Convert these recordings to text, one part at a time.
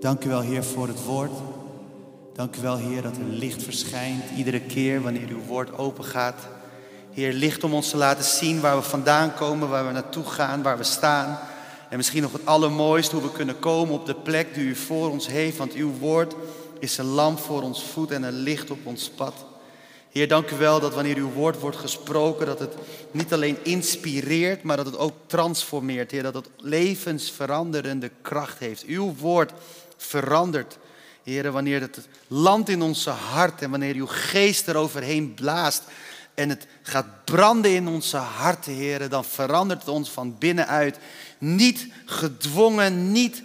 Dank u wel, Heer, voor het woord. Dank u wel, Heer, dat er licht verschijnt iedere keer wanneer uw woord open gaat. Heer, licht om ons te laten zien waar we vandaan komen, waar we naartoe gaan, waar we staan. En misschien nog het allermooiste, hoe we kunnen komen op de plek die u voor ons heeft. Want uw woord is een lamp voor ons voet en een licht op ons pad. Heer, dank u wel dat wanneer uw woord wordt gesproken, dat het niet alleen inspireert, maar dat het ook transformeert. Heer, dat het levensveranderende kracht heeft. Uw woord verandert. Heer, wanneer het landt in onze hart en wanneer uw geest eroverheen blaast en het gaat branden in onze harten, Heer, dan verandert het ons van binnenuit. Niet gedwongen, niet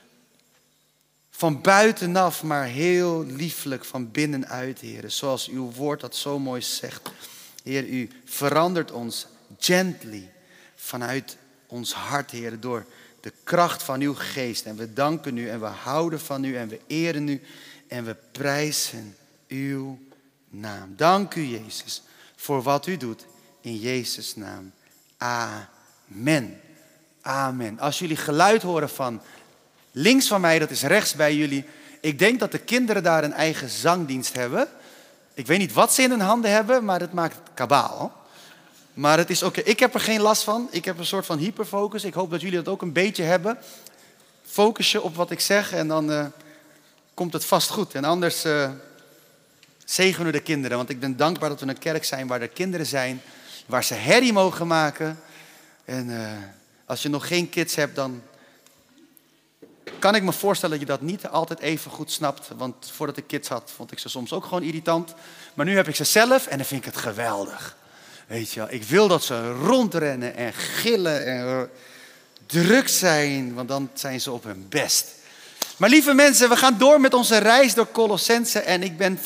van buitenaf, maar heel lieflijk van binnenuit, Heer. Zoals uw woord dat zo mooi zegt. Heer, u verandert ons gently vanuit ons hart, Heer, door de kracht van uw geest. En we danken u en we houden van u en we eren u en we prijzen uw naam. Dank u, Jezus, voor wat u doet in Jezus' naam. Amen. Amen. Als jullie geluid horen van links van mij, dat is rechts bij jullie. Ik denk dat de kinderen daar een eigen zangdienst hebben. Ik weet niet wat ze in hun handen hebben, maar het maakt kabaal. Maar het is oké. Ik heb er geen last van. Ik heb een soort van hyperfocus. Ik hoop dat jullie dat ook een beetje hebben. Focus je op wat ik zeg en dan komt het vast goed. En anders zegenen we de kinderen. Want ik ben dankbaar dat we een kerk zijn waar er kinderen zijn. Waar ze herrie mogen maken. En als je nog geen kids hebt, dan kan ik me voorstellen dat je dat niet altijd even goed snapt. Want voordat ik kids had, vond ik ze soms ook gewoon irritant. Maar nu heb ik ze zelf en dan vind ik het geweldig. Weet je wel, ik wil dat ze rondrennen en gillen en druk zijn, want dan zijn ze op hun best. Maar lieve mensen, we gaan door met onze reis door Colossense. En ik ben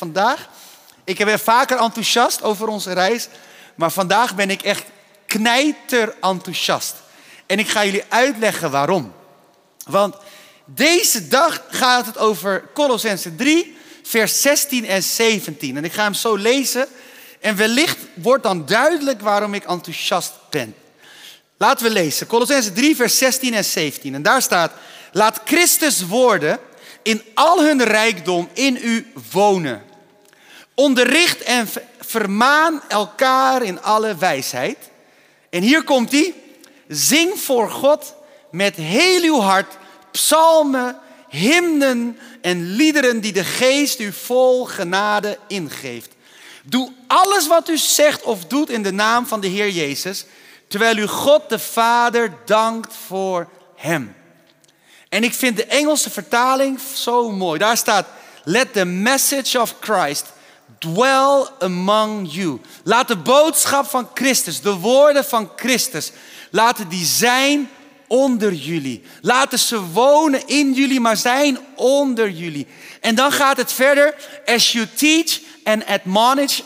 vaker enthousiast over onze reis, maar vandaag ben ik echt knijter enthousiast. En ik ga jullie uitleggen waarom. Want deze dag gaat het over Colossense 3, vers 16 en 17. En ik ga hem zo lezen. En wellicht wordt dan duidelijk waarom ik enthousiast ben. Laten we lezen. Colossense 3, vers 16 en 17. En daar staat: laat Christus woorden in al hun rijkdom in u wonen. Onderricht en vermaan elkaar in alle wijsheid. En hier komt hij. Zing voor God met heel uw hart psalmen, hymnen en liederen die de geest u vol genade ingeeft. Doe alles wat u zegt of doet in de naam van de Heer Jezus, terwijl u God de Vader dankt voor hem. En ik vind de Engelse vertaling zo mooi. Daar staat: let the message of Christ dwell among you. Laat de boodschap van Christus, de woorden van Christus, laten die zijn onder jullie. Laten ze wonen in jullie, maar zijn onder jullie. En dan gaat het verder. As you teach and admonish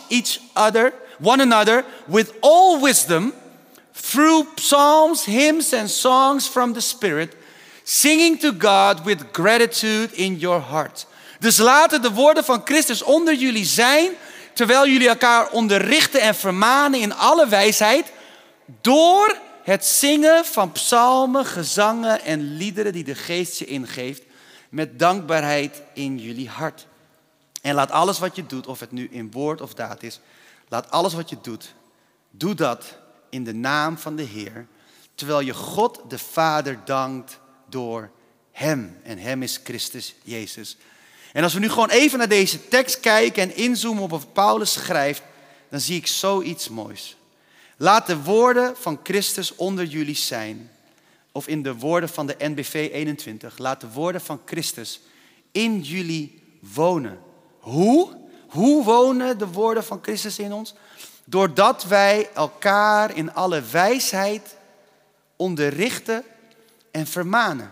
one another with all wisdom, through psalms, hymns and songs from the Spirit, singing to God with gratitude in your heart. Dus laten de woorden van Christus onder jullie zijn, terwijl jullie elkaar onderrichten en vermanen in alle wijsheid, door het zingen van psalmen, gezangen en liederen die de geest je ingeeft, met dankbaarheid in jullie hart. En laat alles wat je doet, of het nu in woord of daad is, laat alles wat je doet, doe dat in de naam van de Heer, terwijl je God de Vader dankt door hem. En hem is Christus Jezus. En als we nu gewoon even naar deze tekst kijken en inzoomen op wat Paulus schrijft, dan zie ik zoiets moois. Laat de woorden van Christus onder jullie zijn. Of in de woorden van de NBV 21. Laat de woorden van Christus in jullie wonen. Hoe? Hoe wonen de woorden van Christus in ons? Doordat wij elkaar in alle wijsheid onderrichten en vermanen.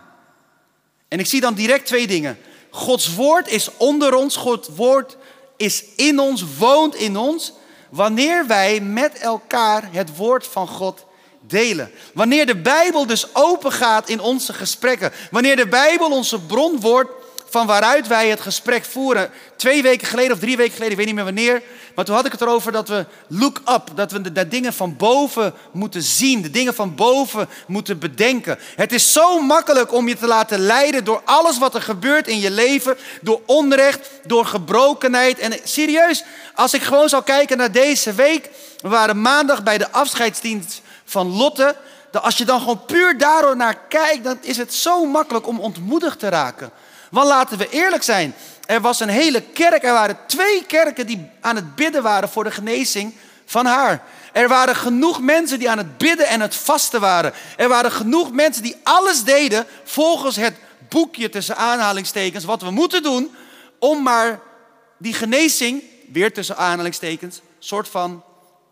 En ik zie dan direct twee dingen. Gods woord is onder ons. Gods woord is in ons, woont in ons. Wanneer wij met elkaar het woord van God delen. Wanneer de Bijbel dus open gaat in onze gesprekken. Wanneer de Bijbel onze bron wordt van waaruit wij het gesprek voeren. 2 weken geleden of 3 weken geleden, ik weet niet meer wanneer. Maar toen had ik het erover dat we look up. Dat we de dingen van boven moeten zien. De dingen van boven moeten bedenken. Het is zo makkelijk om je te laten leiden door alles wat er gebeurt in je leven. Door onrecht, door gebrokenheid. En serieus, als ik gewoon zou kijken naar deze week. We waren maandag bij de afscheidsdienst van Lotte. Als je dan gewoon puur daardoor naar kijkt, dan is het zo makkelijk om ontmoedigd te raken. Want laten we eerlijk zijn, er was een hele kerk, er waren 2 kerken die aan het bidden waren voor de genezing van haar. Er waren genoeg mensen die aan het bidden en het vasten waren. Er waren genoeg mensen die alles deden volgens het boekje tussen aanhalingstekens wat we moeten doen om maar die genezing, weer tussen aanhalingstekens, soort van,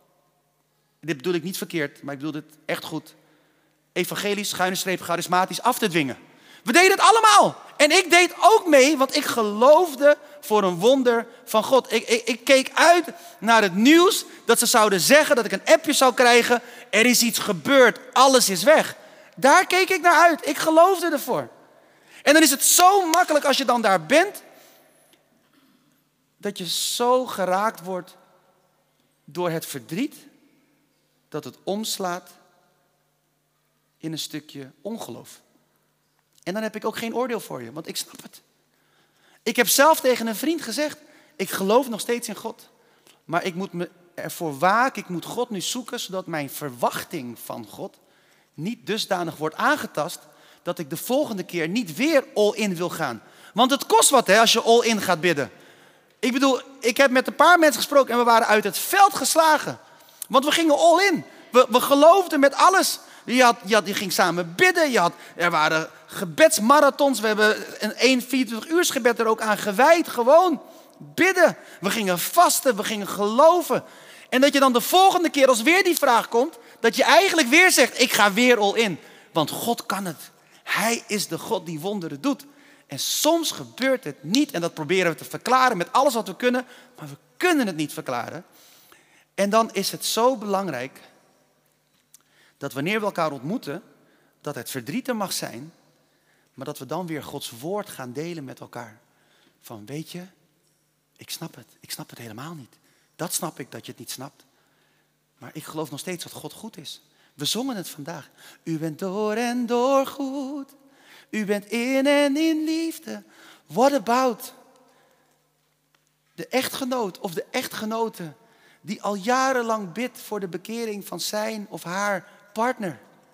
dit bedoel ik niet verkeerd, maar ik bedoel dit echt goed, evangelisch, _ charismatisch af te dwingen. We deden het allemaal. En ik deed ook mee, want ik geloofde voor een wonder van God. Ik keek uit naar het nieuws dat ze zouden zeggen dat ik een appje zou krijgen. Er is iets gebeurd, alles is weg. Daar keek ik naar uit. Ik geloofde ervoor. En dan is het zo makkelijk als je dan daar bent, dat je zo geraakt wordt door het verdriet, dat het omslaat in een stukje ongeloof. En dan heb ik ook geen oordeel voor je, want ik snap het. Ik heb zelf tegen een vriend gezegd, ik geloof nog steeds in God. Maar ik moet me ervoor waken, ik moet God nu zoeken, zodat mijn verwachting van God niet dusdanig wordt aangetast, dat ik de volgende keer niet weer all in wil gaan. Want het kost wat als je all in gaat bidden. Ik bedoel, ik heb met een paar mensen gesproken en we waren uit het veld geslagen. Want we gingen all in. We geloofden met alles. Je ging samen bidden. Er waren gebedsmarathons. We hebben een 24-uurs gebed er ook aan gewijd. Gewoon bidden. We gingen vasten. We gingen geloven. En dat je dan de volgende keer als weer die vraag komt, dat je eigenlijk weer zegt, ik ga weer all in. Want God kan het. Hij is de God die wonderen doet. En soms gebeurt het niet. En dat proberen we te verklaren met alles wat we kunnen. Maar we kunnen het niet verklaren. En dan is het zo belangrijk dat wanneer we elkaar ontmoeten, dat het verdriet er mag zijn, maar dat we dan weer Gods woord gaan delen met elkaar. Van weet je, ik snap het helemaal niet. Dat snap ik, dat je het niet snapt. Maar ik geloof nog steeds dat God goed is. We zongen het vandaag. U bent door en door goed. U bent in en in liefde. What about de echtgenoot of de echtgenote die al jarenlang bidt voor de bekering van zijn of haar partner?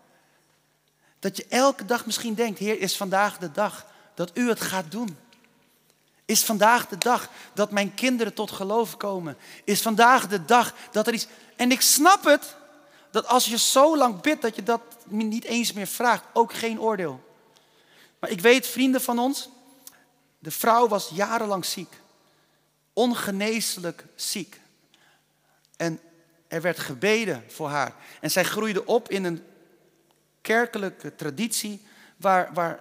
Dat je elke dag misschien denkt, Heer, is vandaag de dag dat u het gaat doen? Is vandaag de dag dat mijn kinderen tot geloof komen? Is vandaag de dag dat er iets... En ik snap het, dat als je zo lang bidt dat je dat niet eens meer vraagt, ook geen oordeel. Maar ik weet, vrienden van ons, de vrouw was jarenlang ziek. Ongeneeslijk ziek. En er werd gebeden voor haar. En zij groeide op in een kerkelijke traditie waar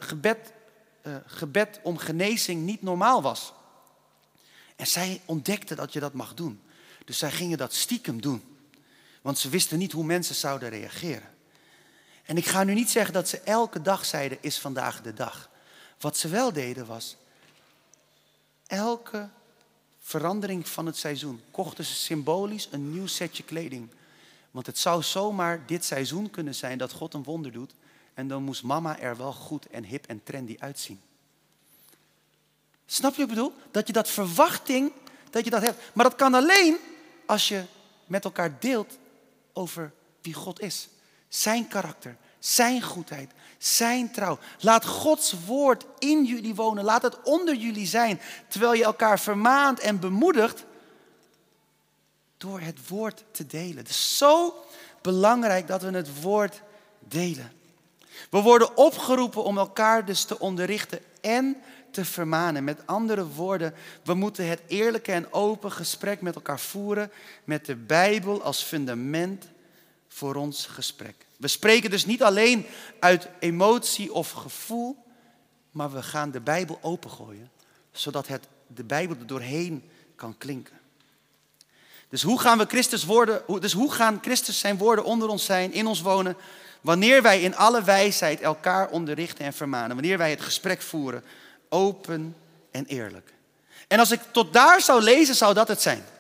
gebed om genezing niet normaal was. En zij ontdekte dat je dat mag doen. Dus zij gingen dat stiekem doen. Want ze wisten niet hoe mensen zouden reageren. En ik ga nu niet zeggen dat ze elke dag zeiden, is vandaag de dag. Wat ze wel deden was, elke verandering van het seizoen kochten ze symbolisch een nieuw setje kleding. Want het zou zomaar dit seizoen kunnen zijn dat God een wonder doet. En dan moest mama er wel goed en hip en trendy uitzien. Snap je wat ik bedoel? Dat je dat verwachting, dat je dat hebt. Maar dat kan alleen als je met elkaar deelt over wie God is. Zijn karakter, zijn goedheid, zijn trouw. Laat Gods woord in jullie wonen. Laat het onder jullie zijn. Terwijl je elkaar vermaant en bemoedigt door het woord te delen. Het is zo belangrijk dat we het woord delen. We worden opgeroepen om elkaar dus te onderrichten en te vermanen. Met andere woorden, we moeten het eerlijke en open gesprek met elkaar voeren met de Bijbel als fundament voor ons gesprek. We spreken dus niet alleen uit emotie of gevoel, maar we gaan de Bijbel opengooien, zodat de Bijbel er doorheen kan klinken. Dus hoe gaan Christus zijn woorden onder ons zijn, in ons wonen, wanneer wij in alle wijsheid elkaar onderrichten en vermanen, wanneer wij het gesprek voeren open en eerlijk. En als ik tot daar zou lezen, zou dat het zijn.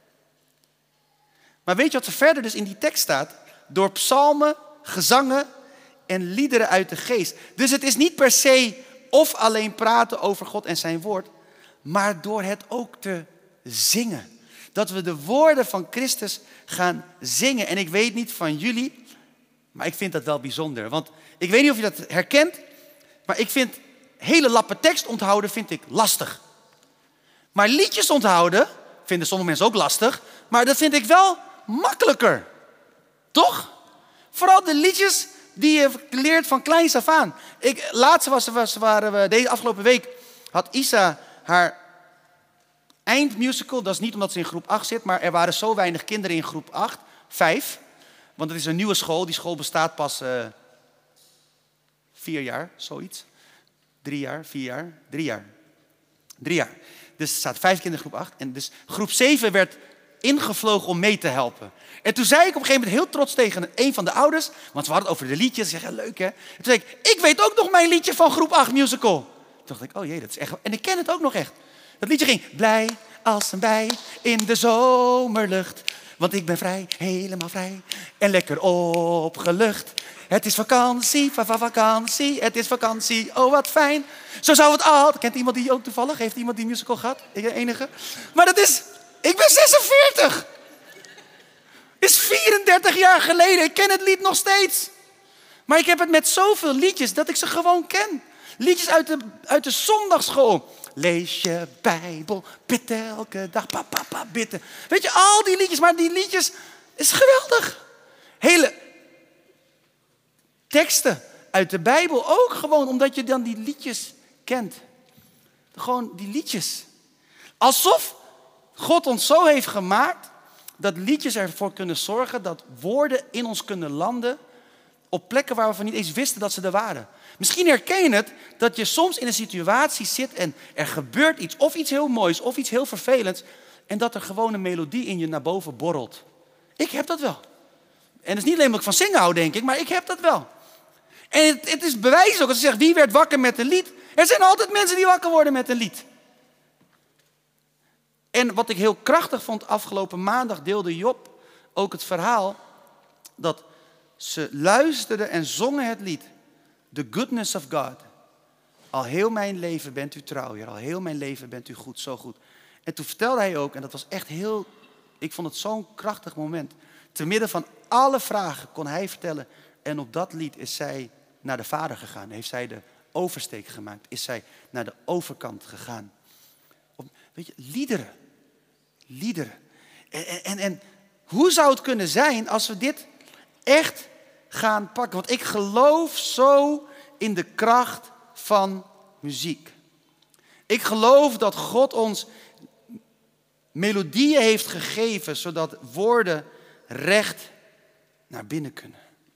Maar weet je wat er verder dus in die tekst staat? Door psalmen, gezangen en liederen uit de geest. Dus het is niet per se of alleen praten over God en zijn woord, maar door het ook te zingen. Dat we de woorden van Christus gaan zingen. En ik weet niet van jullie, maar ik vind dat wel bijzonder. Want ik weet niet of je dat herkent, maar ik vind hele lappen tekst onthouden vind ik lastig. Maar liedjes onthouden vinden sommige mensen ook lastig, maar dat vind ik wel makkelijker. Toch? Vooral de liedjes die je leert van kleins af aan. Deze afgelopen week had Isa haar eindmusical. Dat is niet omdat ze in groep 8 zit, maar er waren zo weinig kinderen in groep 8. 5. Want het is een nieuwe school. Die school bestaat pas 4 jaar, zoiets. 3 jaar, 4 jaar, 3 jaar. 3 jaar. Dus er staat 5 kinderen in groep 8. En dus groep 7 werd ingevlogen om mee te helpen. En toen zei ik op een gegeven moment heel trots tegen een van de ouders, want ze hadden het over de liedjes. Ze zeggen, leuk hè. En toen zei ik weet ook nog mijn liedje van groep 8 musical. Toen dacht ik, oh jee, dat is echt. En ik ken het ook nog echt. Dat liedje ging, blij als een bij in de zomerlucht. Want ik ben vrij, helemaal vrij en lekker opgelucht. Het is vakantie, vakantie, het is vakantie, oh wat fijn. Zo zou het altijd. Kent iemand die ook toevallig? Heeft iemand die musical gehad? Ik de enige. Maar dat is, ik ben 46. Is 34 jaar geleden. Ik ken het lied nog steeds. Maar ik heb het met zoveel liedjes dat ik ze gewoon ken. Liedjes uit de zondagsschool. Lees je Bijbel, bid elke dag, papa, bidden. Weet je, al die liedjes, maar die liedjes is geweldig. Hele teksten uit de Bijbel ook gewoon, omdat je dan die liedjes kent. Gewoon die liedjes. Alsof God ons zo heeft gemaakt dat liedjes ervoor kunnen zorgen dat woorden in ons kunnen landen op plekken waar we van niet eens wisten dat ze er waren. Misschien herken je het dat je soms in een situatie zit en er gebeurt iets, of iets heel moois, of iets heel vervelends, en dat er gewoon een melodie in je naar boven borrelt. Ik heb dat wel. En het is niet alleen omdat ik van zingen hou, denk ik, maar ik heb dat wel. En het is bewijs ook, als je zegt, wie werd wakker met een lied? Er zijn altijd mensen die wakker worden met een lied. En wat ik heel krachtig vond, afgelopen maandag deelde Job ook het verhaal dat ze luisterden en zongen het lied. The goodness of God. Al heel mijn leven bent u trouw, Heer. Al heel mijn leven bent u goed, zo goed. En toen vertelde hij ook, en dat was echt heel, ik vond het zo'n krachtig moment. Te midden van alle vragen kon hij vertellen. En op dat lied is zij naar de Vader gegaan. Heeft zij de oversteek gemaakt. Is zij naar de overkant gegaan. Weet je, liederen. Liederen. En hoe zou het kunnen zijn als we dit echt gaan pakken? Want ik geloof zo in de kracht van muziek. Ik geloof dat God ons melodieën heeft gegeven, zodat woorden recht naar binnen kunnen.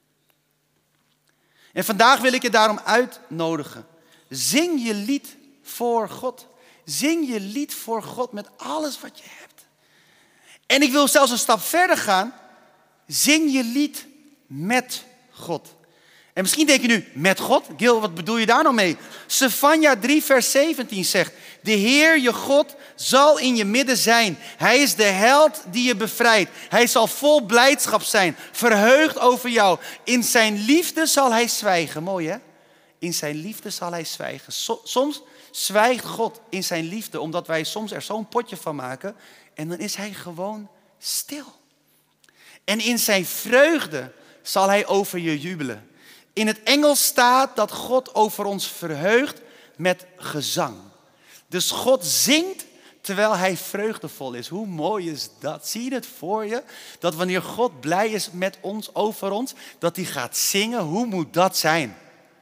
En vandaag wil ik je daarom uitnodigen. Zing je lied voor God. Zing je lied voor God met alles wat je hebt. En ik wil zelfs een stap verder gaan. Zing je lied met God. En misschien denk je nu, met God? Gil, wat bedoel je daar nou mee? Sefanja 3 vers 17 zegt, de Heer je God zal in je midden zijn. Hij is de held die je bevrijdt. Hij zal vol blijdschap zijn, verheugd over jou. In zijn liefde zal hij zwijgen. Mooi hè? In zijn liefde zal hij zwijgen. Soms zwijgt God in zijn liefde, omdat wij soms er zo'n potje van maken. En dan is hij gewoon stil. En in zijn vreugde zal hij over je jubelen. In het Engels staat dat God over ons verheugt met gezang. Dus God zingt terwijl hij vreugdevol is. Hoe mooi is dat? Zie je het voor je? Dat wanneer God blij is met ons, over ons, dat hij gaat zingen. Hoe moet dat zijn?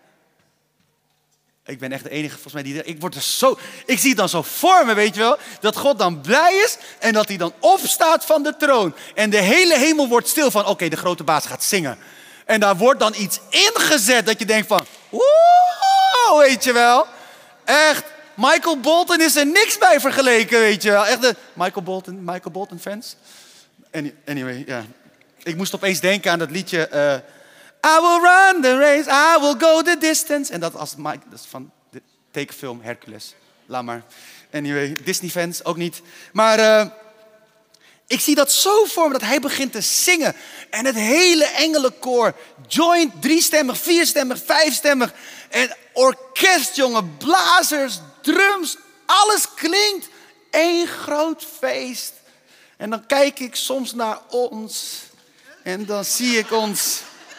Ik ben echt de enige volgens mij die... Ik zie het dan zo voor me, weet je wel. Dat God dan blij is en dat hij dan opstaat van de troon. En de hele hemel wordt stil van, oké, de grote baas gaat zingen. En daar wordt dan iets ingezet dat je denkt van... Wow, weet je wel. Echt, Michael Bolton is er niks bij vergeleken, weet je wel. Echt de Michael Bolton fans. Anyway, ja. Ik moest opeens denken aan dat liedje... I will run the race, I will go the distance. En dat is van Tekenfilm, Hercules. Laat maar. Anyway, Disney fans ook niet. Maar ik zie dat zo voor me dat hij begint te zingen. En het hele engelenkoor joint 3-stemmig, 4-stemmig, 5-stemmig. En orkest, jongen, blazers, drums, alles klinkt. Eén groot feest. En dan kijk ik soms naar ons. En dan zie ik ons.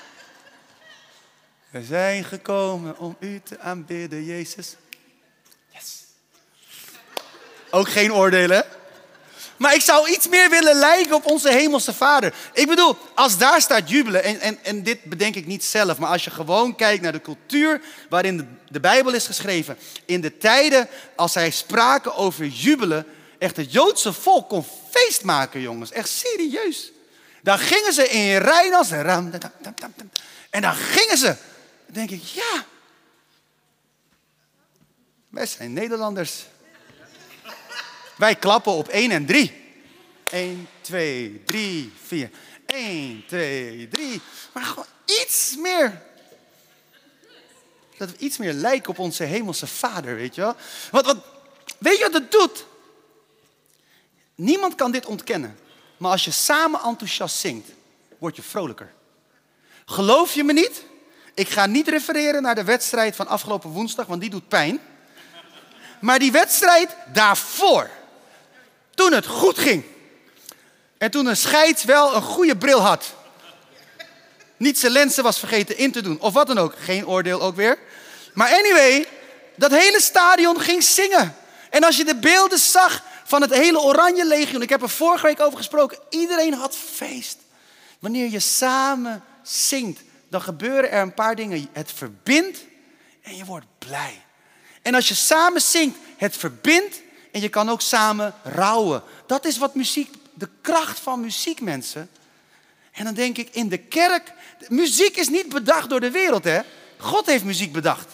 We zijn gekomen om u te aanbidden, Jezus. Yes. Ook geen oordelen, hè? Maar ik zou iets meer willen lijken op onze hemelse Vader. Ik bedoel, als daar staat jubelen, en dit bedenk ik niet zelf, maar als je gewoon kijkt naar de cultuur waarin de Bijbel is geschreven. In de tijden als zij spraken over jubelen, echt het Joodse volk kon feest maken, jongens. Echt serieus. Dan gingen ze in rijen als en dan gingen ze. Dan denk ik, ja, wij zijn Nederlanders. Wij klappen op 1 en 3. 1, 2, 3, 4. 1, 2, 3. Maar gewoon iets meer. Dat we iets meer lijken op onze hemelse Vader, weet je wel. Weet je wat het doet? Niemand kan dit ontkennen. Maar als je samen enthousiast zingt, word je vrolijker. Geloof je me niet? Ik ga niet refereren naar de wedstrijd van afgelopen woensdag, want die doet pijn. Maar die wedstrijd daarvoor. Toen het goed ging. En toen een scheids wel een goede bril had. Niet zijn lenzen was vergeten in te doen. Of wat dan ook. Geen oordeel ook weer. Maar anyway, dat hele stadion ging zingen. En als je de beelden zag van het hele Oranje Legioen. Ik heb er vorige week over gesproken. Iedereen had feest. Wanneer je samen zingt, dan gebeuren er een paar dingen. Het verbindt en je wordt blij. En als je samen zingt, het verbindt en je kan ook samen rouwen. Dat is wat muziek, de kracht van muziek, mensen. En dan denk ik, in de kerk, muziek is niet bedacht door de wereld, hè. God heeft muziek bedacht.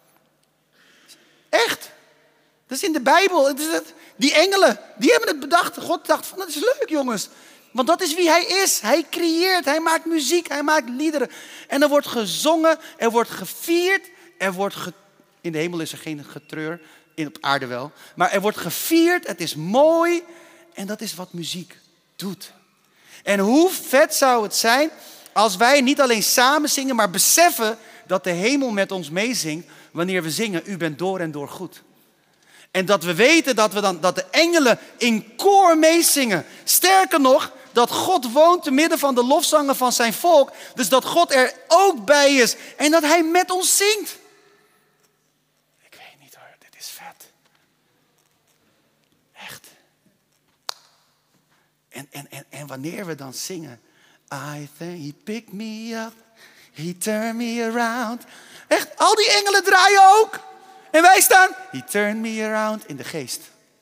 Echt. Dat is in de Bijbel. Die engelen, die hebben het bedacht. God dacht van, dat is leuk, jongens. Want dat is wie hij is. Hij creëert, hij maakt muziek, hij maakt liederen. En er wordt gezongen, er wordt gevierd, in de hemel is er geen getreur, op aarde wel. Maar er wordt gevierd, het is mooi. En dat is wat muziek doet. En hoe vet zou het zijn als wij niet alleen samen zingen, maar beseffen dat de hemel met ons meezingt wanneer we zingen, u bent door en door goed. En dat we weten dat de engelen in koor meezingen. Sterker nog, dat God woont te midden van de lofzangen van zijn volk. Dus dat God er ook bij is en dat hij met ons zingt. Ik weet niet hoor, dit is vet. Echt. En wanneer we dan zingen. I think he picked me up, he turned me around. Echt, al die engelen draaien ook. En wij staan, he turned me around in de geest.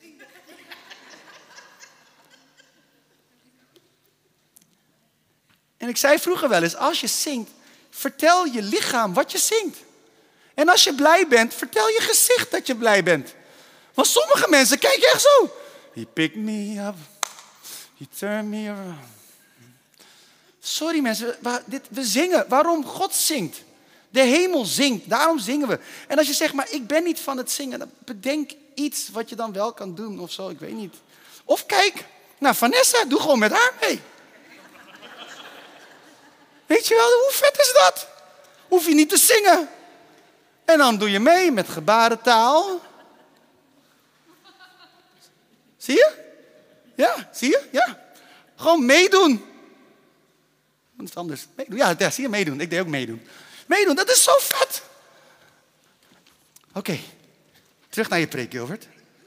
En ik zei vroeger wel eens, als je zingt, vertel je lichaam wat je zingt. En als je blij bent, vertel je gezicht dat je blij bent. Want sommige mensen kijken echt zo. He picked me up, he turned me around. Sorry mensen, we zingen waarom God zingt. De hemel zingt, daarom zingen we. En als je zegt, maar ik ben niet van het zingen, dan bedenk iets wat je dan wel kan doen of zo, ik weet niet. Of kijk naar Vanessa, doe gewoon met haar mee. Weet je wel, hoe vet is dat? Hoef je niet te zingen. En dan doe je mee met gebarentaal. Zie je? Ja, zie je? Ja. Gewoon meedoen. Wat is anders? Meedoen. Ja, zie je, meedoen. Ik deed ook meedoen. Meedoen, dat is zo vet. Oké, terug naar je preek, Gilbert.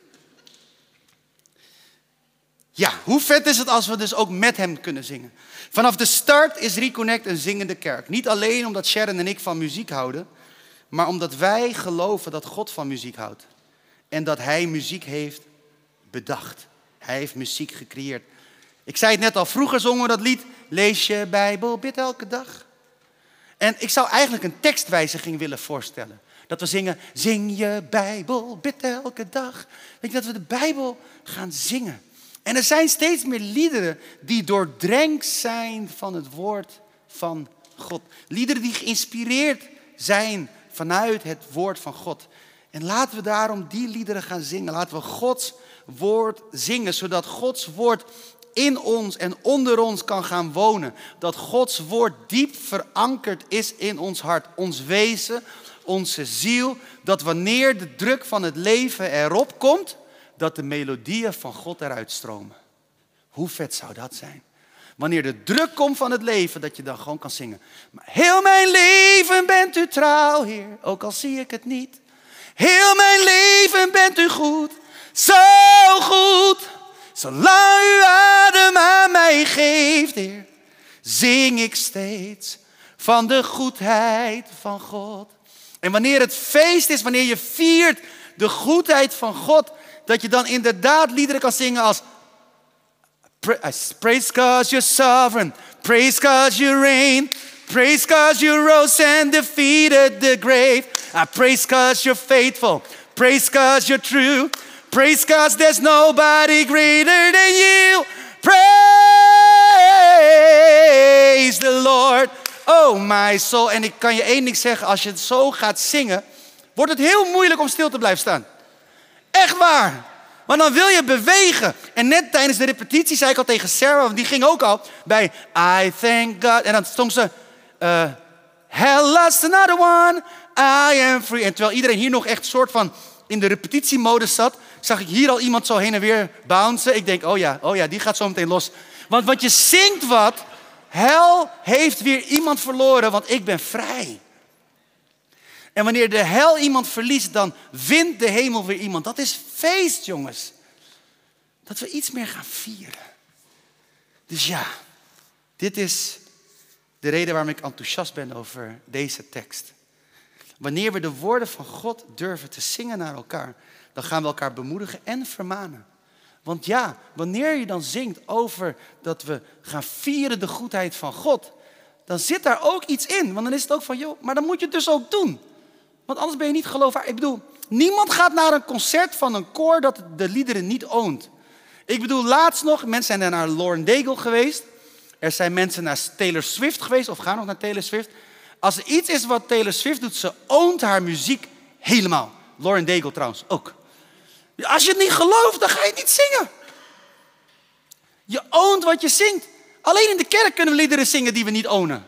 Ja, hoe vet is het als we dus ook met hem kunnen zingen. Vanaf de start is Reconnect een zingende kerk. Niet alleen omdat Sharon en ik van muziek houden, maar omdat wij geloven dat God van muziek houdt. En dat hij muziek heeft bedacht. Hij heeft muziek gecreëerd. Ik zei het net al, vroeger zongen we dat lied. Lees je Bijbel, bid elke dag. En ik zou eigenlijk een tekstwijziging willen voorstellen. Dat we zingen, zing je Bijbel, bid elke dag. Weet je, dat we de Bijbel gaan zingen. En er zijn steeds meer liederen die doordrenkt zijn van het woord van God. Liederen die geïnspireerd zijn vanuit het woord van God. En laten we daarom die liederen gaan zingen. Laten we Gods woord zingen, zodat Gods woord in ons en onder ons kan gaan wonen. Dat Gods woord diep verankerd is in ons hart, ons wezen, onze ziel. Dat wanneer de druk van het leven erop komt, dat de melodieën van God eruit stromen. Hoe vet zou dat zijn? Wanneer de druk komt van het leven, dat je dan gewoon kan zingen. Maar heel mijn leven bent u trouw, Heer, ook al zie ik het niet. Heel mijn leven bent u goed, zo goed. Zolang u adem aan mij geeft, Heer, zing ik steeds van de goedheid van God. En wanneer het feest is, wanneer je viert de goedheid van God, dat je dan inderdaad liederen kan zingen als praise 'cause you're sovereign, praise 'cause you reign, praise 'cause you rose and defeated the grave. I praise 'cause you're faithful, praise 'cause you're true, praise 'cause there's nobody greater than you. Praise the Lord, oh my soul. En ik kan je één ding zeggen, als je het zo gaat zingen, wordt het heel moeilijk om stil te blijven staan. Echt waar. Maar dan wil je bewegen. En net tijdens de repetitie zei ik al tegen Sarah, want die ging ook al bij I thank God. En dan stond ze, hell lost another one, I am free. En terwijl iedereen hier nog echt soort van in de repetitiemodus zat, zag ik hier al iemand zo heen en weer bouncen. Ik denk, oh ja, die gaat zo meteen los. Want je zingt wat, hel heeft weer iemand verloren, want ik ben vrij. En wanneer de hel iemand verliest, dan wint de hemel weer iemand. Dat is feest, jongens. Dat we iets meer gaan vieren. Dus ja, dit is de reden waarom ik enthousiast ben over deze tekst. Wanneer we de woorden van God durven te zingen naar elkaar, dan gaan we elkaar bemoedigen en vermanen. Want ja, wanneer je dan zingt over dat we gaan vieren de goedheid van God, dan zit daar ook iets in. Want dan is het ook van, joh, maar dan moet je het dus ook doen. Want anders ben je niet geloofwaardig. Ik bedoel, niemand gaat naar een concert van een koor dat de liederen niet oont. Ik bedoel, laatst nog, mensen zijn naar Lauren Daigle geweest. Er zijn mensen naar Taylor Swift geweest, of gaan nog naar Taylor Swift. Als er iets is wat Taylor Swift doet, ze oont haar muziek helemaal. Lauren Daigle trouwens ook. Als je het niet gelooft, dan ga je het niet zingen. Je oont wat je zingt. Alleen in de kerk kunnen we liederen zingen die we niet ownen.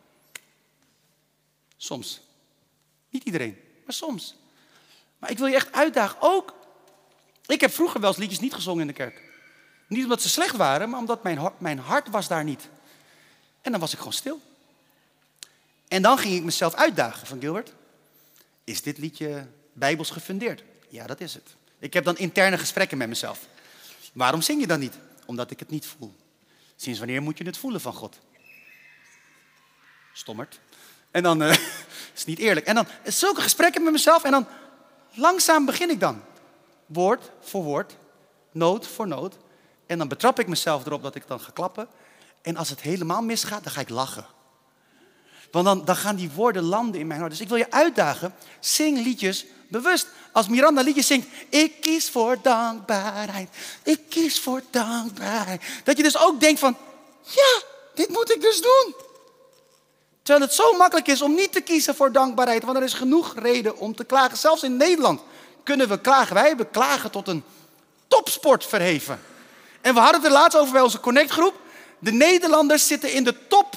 Soms. Niet iedereen, maar soms. Maar ik wil je echt uitdagen, ook. Ik heb vroeger wel eens liedjes niet gezongen in de kerk. Niet omdat ze slecht waren, maar omdat mijn hart was daar niet. En dan was ik gewoon stil. En dan ging ik mezelf uitdagen van Gilbert. Is dit liedje bijbels gefundeerd? Ja, dat is het. Ik heb dan interne gesprekken met mezelf. Waarom zing je dan niet? Omdat ik het niet voel. Sinds wanneer moet je het voelen van God? Stommerd. En dan is het niet eerlijk. En dan zulke gesprekken met mezelf. En dan langzaam begin ik dan. Woord voor woord. Noot voor noot. En dan betrap ik mezelf erop dat ik dan ga klappen. En als het helemaal misgaat, dan ga ik lachen. Want dan gaan die woorden landen in mijn hart. Dus ik wil je uitdagen. Zing liedjes bewust. Als Miranda liedjes zingt. Ik kies voor dankbaarheid. Ik kies voor dankbaarheid. Dat je dus ook denkt van. Ja, dit moet ik dus doen. Terwijl het zo makkelijk is om niet te kiezen voor dankbaarheid. Want er is genoeg reden om te klagen. Zelfs in Nederland kunnen we klagen. Wij hebben klagen tot een topsport verheven. En we hadden het er laatst over bij onze Connect-groep. De Nederlanders zitten in de top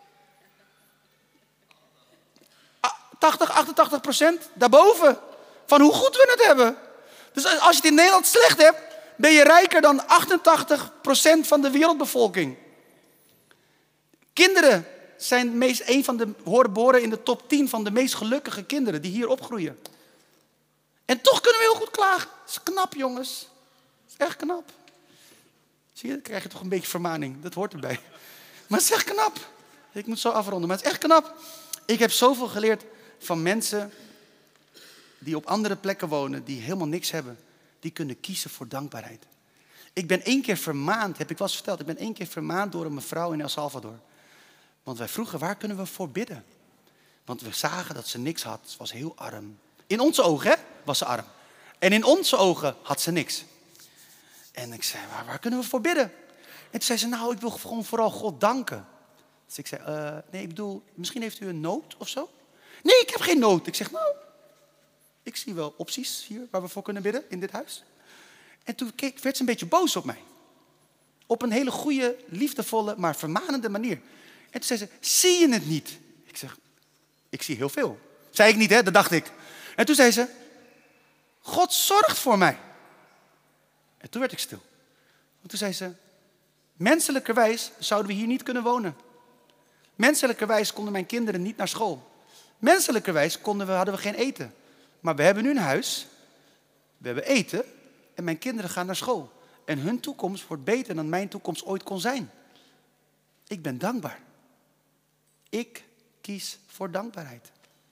88% daarboven. Van hoe goed we het hebben. Dus als je het in Nederland slecht hebt, ben je rijker dan 88% van de wereldbevolking. Kinderen zijn behoren in de top 10 van de meest gelukkige kinderen die hier opgroeien. En toch kunnen we heel goed klagen. Dat is knap, jongens. Dat is echt knap. Zie je, dan krijg je toch een beetje vermaning. Dat hoort erbij. Maar het is echt knap. Ik moet zo afronden, maar het is echt knap. Ik heb zoveel geleerd van mensen die op andere plekken wonen, die helemaal niks hebben. Die kunnen kiezen voor dankbaarheid. Ik ben 1 keer vermaand, heb ik wel eens verteld. Ik ben 1 keer vermaand door een mevrouw in El Salvador. Want wij vroegen, waar kunnen we voor bidden? Want we zagen dat ze niks had. Ze was heel arm. In onze ogen, hè, was ze arm. En in onze ogen had ze niks. En ik zei, waar kunnen we voor bidden? En toen zei ze, nou, ik wil gewoon vooral God danken. Dus ik zei, nee, ik bedoel, misschien heeft u een nood of zo? Nee, ik heb geen nood. Ik zeg, nou, ik zie wel opties hier waar we voor kunnen bidden in dit huis. En toen werd ze een beetje boos op mij. Op een hele goede, liefdevolle, maar vermanende manier. En toen zei ze, zie je het niet? Ik zeg, ik zie heel veel. Zei ik niet, hè? Dat dacht ik. En toen zei ze, God zorgt voor mij. En toen werd ik stil. En toen zei ze, menselijkerwijs zouden we hier niet kunnen wonen. Menselijkerwijs konden mijn kinderen niet naar school. Menselijkerwijs hadden we geen eten. Maar we hebben nu een huis, we hebben eten en mijn kinderen gaan naar school. En hun toekomst wordt beter dan mijn toekomst ooit kon zijn. Ik ben dankbaar. Ik kies voor dankbaarheid.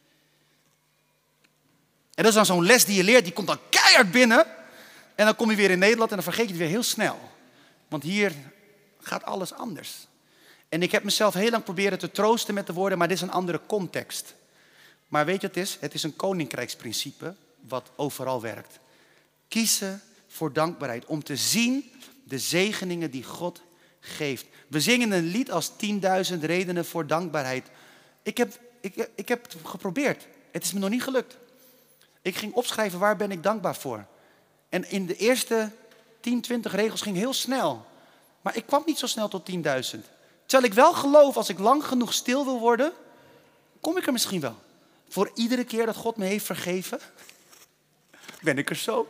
En dat is dan zo'n les die je leert, die komt dan keihard binnen. En dan kom je weer in Nederland en dan vergeet je het weer heel snel. Want hier gaat alles anders. En ik heb mezelf heel lang proberen te troosten met de woorden, maar dit is een andere context. Maar weet je wat het is? Het is een koninkrijksprincipe wat overal werkt. Kiezen voor dankbaarheid, om te zien de zegeningen die God geeft. We zingen een lied als 10.000 redenen voor dankbaarheid. Ik heb het geprobeerd. Het is me nog niet gelukt. Ik ging opschrijven waar ben ik dankbaar voor. En in de eerste 10, 20 regels ging heel snel. Maar ik kwam niet zo snel tot 10.000. Terwijl ik wel geloof, als ik lang genoeg stil wil worden, kom ik er misschien wel. Voor iedere keer dat God me heeft vergeven, ben ik er zo.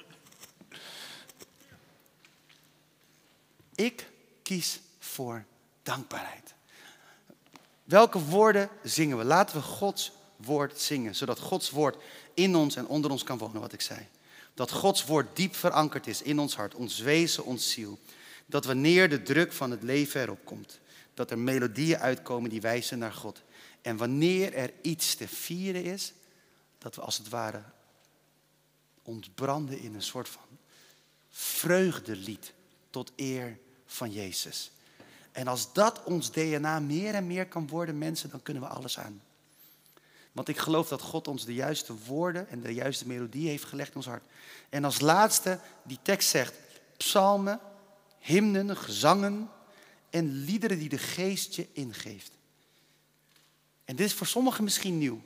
Ik kies voor dankbaarheid. Welke woorden zingen we? Laten we Gods woord zingen, zodat Gods woord in ons en onder ons kan wonen, wat ik zei. Dat Gods woord diep verankerd is in ons hart, ons wezen, ons ziel. Dat wanneer de druk van het leven erop komt, dat er melodieën uitkomen die wijzen naar God. En wanneer er iets te vieren is, dat we als het ware ontbranden in een soort van vreugdelied tot eer van Jezus. En als dat ons DNA meer en meer kan worden, mensen, dan kunnen we alles aan. Want ik geloof dat God ons de juiste woorden en de juiste melodie heeft gelegd in ons hart. En als laatste, die tekst zegt, psalmen, hymnen, gezangen en liederen die de geest je ingeeft. En dit is voor sommigen misschien nieuw.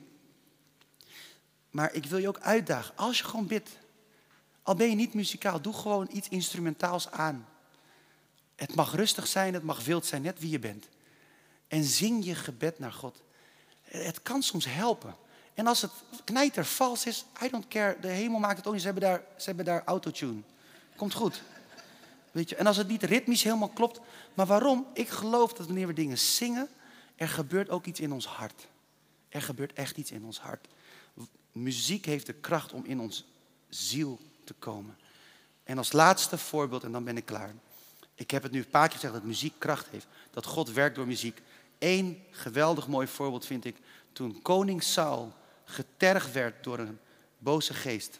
Maar ik wil je ook uitdagen, als je gewoon bidt, al ben je niet muzikaal, doe gewoon iets instrumentaals aan. Het mag rustig zijn, het mag wild zijn, net wie je bent. En zing je gebed naar God. Het kan soms helpen. En als het knijtervals is, I don't care. De hemel maakt het ook niet. Ze hebben daar autotune. Komt goed. Weet je? En als het niet ritmisch helemaal klopt. Maar waarom? Ik geloof dat wanneer we dingen zingen, er gebeurt ook iets in ons hart. Er gebeurt echt iets in ons hart. Muziek heeft de kracht om in ons ziel te komen. En als laatste voorbeeld, en dan ben ik klaar. Ik heb het nu een paar keer gezegd dat muziek kracht heeft. Dat God werkt door muziek. Eén geweldig mooi voorbeeld vind ik toen koning Saul getergd werd door een boze geest.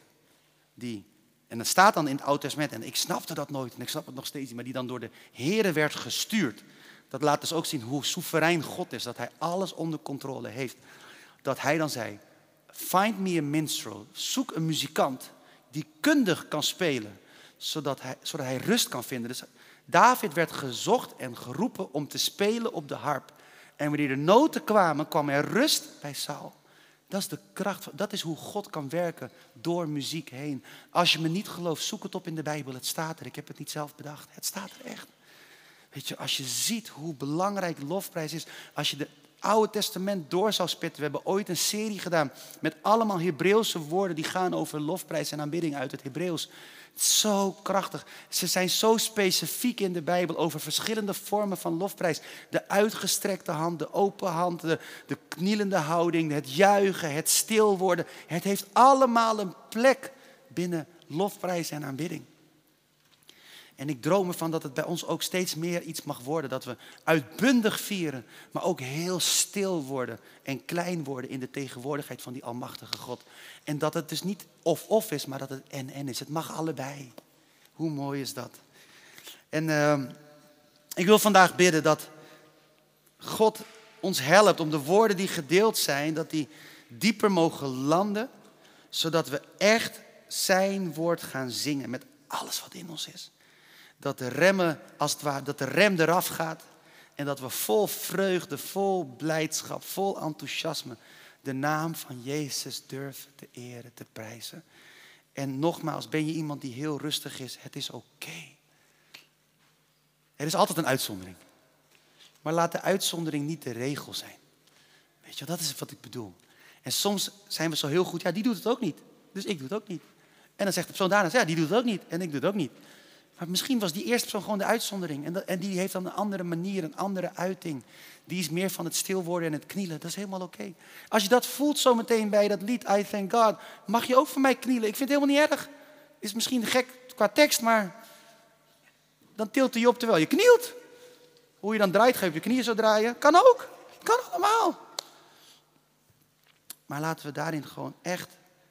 En dat staat dan in het Oude Testament, en ik snapte dat nooit en ik snap het nog steeds niet, maar die dan door de Here werd gestuurd. Dat laat dus ook zien hoe soeverein God is, dat hij alles onder controle heeft. Dat hij dan zei, find me a minstrel, zoek een muzikant die kundig kan spelen, zodat hij rust kan vinden. Dus David werd gezocht en geroepen om te spelen op de harp. En wanneer de noten kwamen, kwam er rust bij Saul. Dat is de kracht, dat is hoe God kan werken door muziek heen. Als je me niet gelooft, zoek het op in de Bijbel. Het staat er, ik heb het niet zelf bedacht. Het staat er echt. Weet je, als je ziet hoe belangrijk lofprijs is. Als je het Oude Testament door zou spitten. We hebben ooit een serie gedaan met allemaal Hebreeuwse woorden die gaan over lofprijs en aanbidding uit het Hebreeuws. Zo krachtig. Ze zijn zo specifiek in de Bijbel over verschillende vormen van lofprijs. De uitgestrekte hand, de open hand, de knielende houding, het juichen, het stil worden. Het heeft allemaal een plek binnen lofprijs en aanbidding. En ik droom ervan dat het bij ons ook steeds meer iets mag worden. Dat we uitbundig vieren, maar ook heel stil worden en klein worden in de tegenwoordigheid van die almachtige God. En dat het dus niet of is, maar dat het en is. Het mag allebei. Hoe mooi is dat? En ik wil vandaag bidden dat God ons helpt om de woorden die gedeeld zijn, dat die dieper mogen landen. Zodat we echt zijn woord gaan zingen met alles wat in ons is. Dat de remmen, als het ware, dat de rem eraf gaat. En dat we vol vreugde, vol blijdschap, vol enthousiasme de naam van Jezus durven te eren, te prijzen. En nogmaals, ben je iemand die heel rustig is, het is oké. Er is altijd een uitzondering. Maar laat de uitzondering niet de regel zijn. Weet je, dat is wat ik bedoel. En soms zijn we zo heel goed, ja, die doet het ook niet. Dus ik doe het ook niet. En dan zegt de persoon daarna, ja, die doet het ook niet. En ik doe het ook niet. Maar misschien was die eerste persoon gewoon de uitzondering. En die heeft dan een andere manier, een andere uiting. Die is meer van het stil worden en het knielen. Dat is helemaal oké. Als je dat voelt zometeen bij dat lied, I Thank God, mag je ook voor mij knielen. Ik vind het helemaal niet erg. Is misschien gek qua tekst, maar dan tilt hij je op terwijl je knielt. Hoe je dan draait, ga je op je knieën zo draaien. Kan ook. Kan allemaal. Maar laten we daarin gewoon echt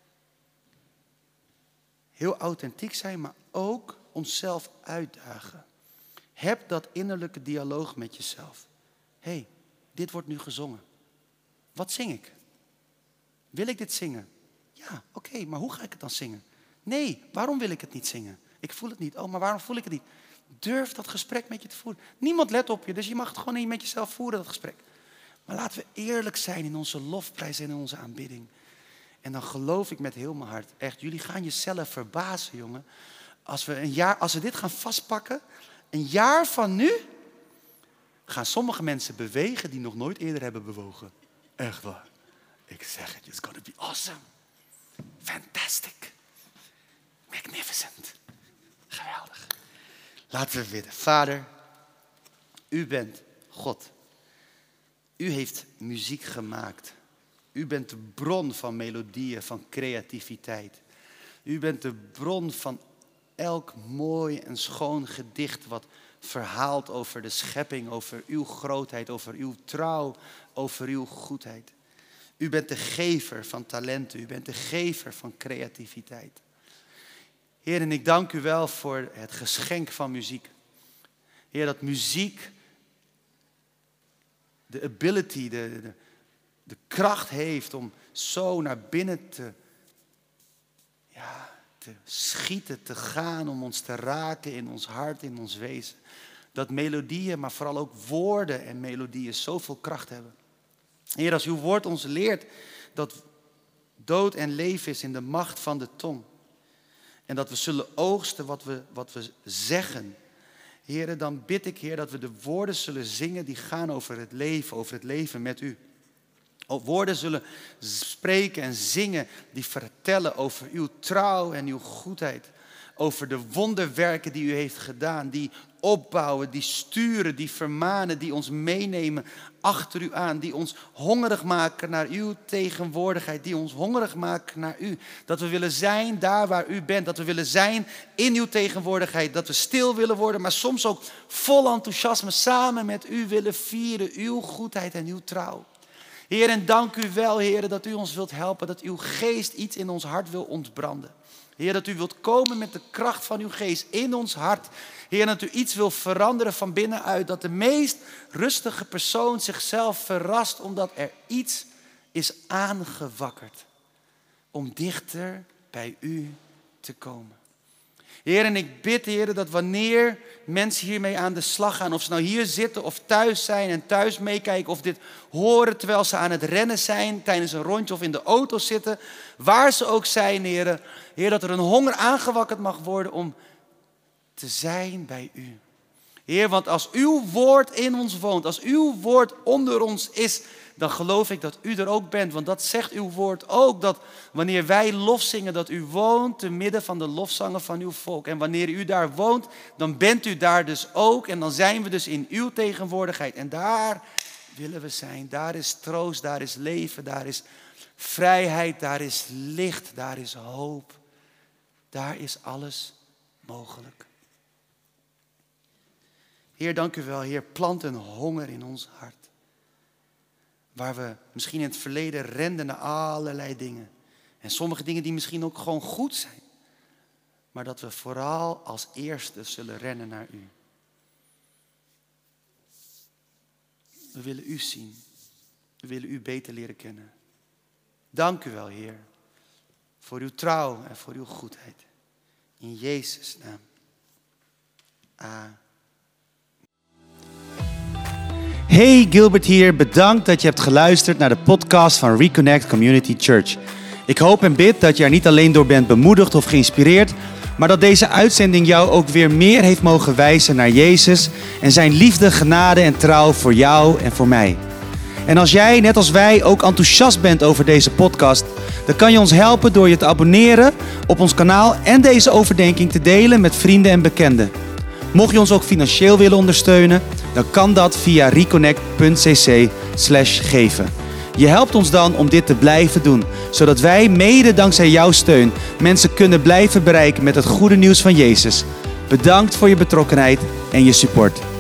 heel authentiek zijn, maar ook onszelf uitdagen. Heb dat innerlijke dialoog met jezelf. Hé, dit wordt nu gezongen. Wat zing ik? Wil ik dit zingen? Ja, oké, maar hoe ga ik het dan zingen? Nee, waarom wil ik het niet zingen? Ik voel het niet. Oh, maar waarom voel ik het niet? Durf dat gesprek met je te voeren. Niemand let op je, dus je mag het gewoon niet met jezelf voeren, dat gesprek. Maar laten we eerlijk zijn in onze lofprijs en in onze aanbidding. En dan geloof ik met heel mijn hart, echt, jullie gaan jezelf verbazen, jongen. Als we dit gaan vastpakken, een jaar van nu, gaan sommige mensen bewegen die nog nooit eerder hebben bewogen. Echt waar. Ik zeg het, it's gonna be awesome. Fantastic. Magnificent. Geweldig. Laten we bidden. Vader, u bent God. U heeft muziek gemaakt. U bent de bron van melodieën, van creativiteit. U bent de bron van elk mooi en schoon gedicht wat verhaalt over de schepping, over uw grootheid, over uw trouw, over uw goedheid. U bent de gever van talenten, u bent de gever van creativiteit. Heer, en ik dank u wel voor het geschenk van muziek. Heer, dat muziek de ability, de kracht heeft om zo naar binnen te schieten, te gaan, om ons te raken in ons hart, in ons wezen. Dat melodieën, maar vooral ook woorden en melodieën zoveel kracht hebben. Heer, als uw woord ons leert dat dood en leven is in de macht van de tong. En dat we zullen oogsten wat we zeggen. Heer, dan bid ik, Heer, dat we de woorden zullen zingen die gaan over het leven met u. Woorden zullen spreken en zingen die vertellen over uw trouw en uw goedheid. Over de wonderwerken die u heeft gedaan, die opbouwen, die sturen, die vermanen, die ons meenemen achter u aan. Die ons hongerig maken naar uw tegenwoordigheid, die ons hongerig maken naar u. Dat we willen zijn daar waar u bent, dat we willen zijn in uw tegenwoordigheid. Dat we stil willen worden, maar soms ook vol enthousiasme samen met u willen vieren uw goedheid en uw trouw. Heer, en dank u wel, Heer, dat u ons wilt helpen, dat uw geest iets in ons hart wil ontbranden. Heer, dat u wilt komen met de kracht van uw geest in ons hart. Heer, dat u iets wil veranderen van binnenuit. Dat de meest rustige persoon zichzelf verrast omdat er iets is aangewakkerd. Om dichter bij u te komen. Heer, en ik bid, Heer, dat wanneer mensen hiermee aan de slag gaan, of ze nou hier zitten of thuis zijn en thuis meekijken, of dit horen terwijl ze aan het rennen zijn, tijdens een rondje of in de auto zitten, waar ze ook zijn, Heer, Heer, dat er een honger aangewakkerd mag worden om te zijn bij u. Heer, want als uw woord in ons woont, als uw woord onder ons is, dan geloof ik dat u er ook bent. Want dat zegt uw woord ook, dat wanneer wij lof zingen, dat u woont te midden van de lofzangen van uw volk. En wanneer u daar woont, dan bent u daar dus ook. En dan zijn we dus in uw tegenwoordigheid. En daar willen we zijn. Daar is troost, daar is leven, daar is vrijheid, daar is licht, daar is hoop. Daar is alles mogelijk. Heer, dank u wel. Heer, plant een honger in ons hart. Waar we misschien in het verleden renden naar allerlei dingen. En sommige dingen die misschien ook gewoon goed zijn. Maar dat we vooral als eerste zullen rennen naar u. We willen u zien. We willen u beter leren kennen. Dank u wel, Heer. Voor uw trouw en voor uw goedheid. In Jezus' naam. Amen. Hey, Gilbert hier. Bedankt dat je hebt geluisterd naar de podcast van Reconnect Community Church. Ik hoop en bid dat je er niet alleen door bent bemoedigd of geïnspireerd, maar dat deze uitzending jou ook weer meer heeft mogen wijzen naar Jezus en zijn liefde, genade en trouw voor jou en voor mij. En als jij, net als wij, ook enthousiast bent over deze podcast, dan kan je ons helpen door je te abonneren op ons kanaal en deze overdenking te delen met vrienden en bekenden. Mocht je ons ook financieel willen ondersteunen, dan kan dat via reconnect.cc/geven. Je helpt ons dan om dit te blijven doen, zodat wij mede dankzij jouw steun mensen kunnen blijven bereiken met het goede nieuws van Jezus. Bedankt voor je betrokkenheid en je support.